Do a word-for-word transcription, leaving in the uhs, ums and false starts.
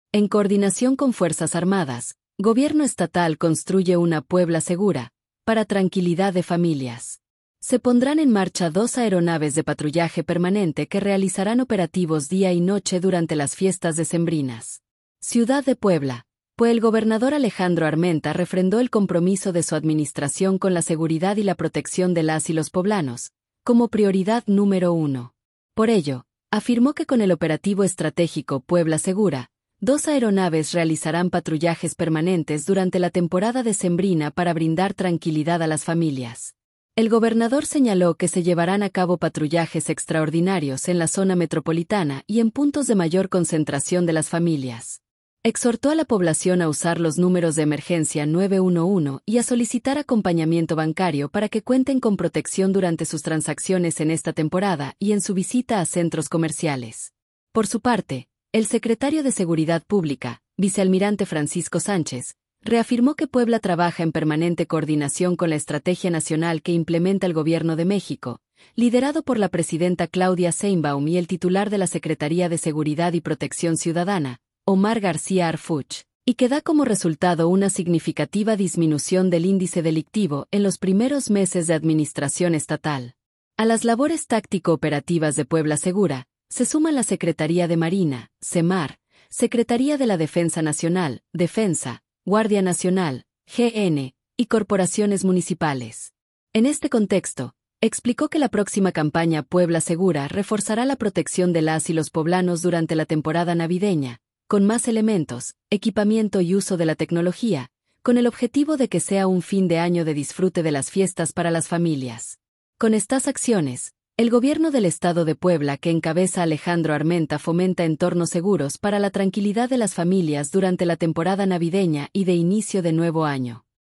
En coordinación con Fuerzas Armadas, Gobierno estatal construye una Puebla segura, para tranquilidad de familias. Se pondrán en marcha dos aeronaves de patrullaje permanente que realizarán operativos día y noche durante las fiestas decembrinas. Ciudad de Puebla. Pues el gobernador Alejandro Armenta refrendó el compromiso de su administración con la seguridad y la protección de las y los poblanos, como prioridad número uno. Por ello, afirmó que con el operativo estratégico Puebla Segura, dos aeronaves realizarán patrullajes permanentes durante la temporada decembrina para brindar tranquilidad a las familias. El gobernador señaló que se llevarán a cabo patrullajes extraordinarios en la zona metropolitana y en puntos de mayor concentración de las familias. Exhortó a la población a usar los números de emergencia nueve uno uno y a solicitar acompañamiento bancario para que cuenten con protección durante sus transacciones en esta temporada y en su visita a centros comerciales. Por su parte, el secretario de Seguridad Pública, vicealmirante Francisco Sánchez, reafirmó que Puebla trabaja en permanente coordinación con la estrategia nacional que implementa el Gobierno de México, liderado por la presidenta Claudia Sheinbaum y el titular de la Secretaría de Seguridad y Protección Ciudadana, Omar García Harfuch, y que da como resultado una significativa disminución del índice delictivo en los primeros meses de administración estatal. A las labores táctico-operativas de Puebla Segura, se suman la Secretaría de Marina, SEMAR, Secretaría de la Defensa Nacional, Defensa, Guardia Nacional, G N, y corporaciones municipales. En este contexto, explicó que la próxima campaña Puebla Segura reforzará la protección de las y los poblanos durante la temporada navideña, con más elementos, equipamiento y uso de la tecnología, con el objetivo de que sea un fin de año de disfrute de las fiestas para las familias. Con estas acciones, el gobierno del estado de Puebla que encabeza Alejandro Armenta fomenta entornos seguros para la tranquilidad de las familias durante la temporada navideña y de inicio de nuevo año.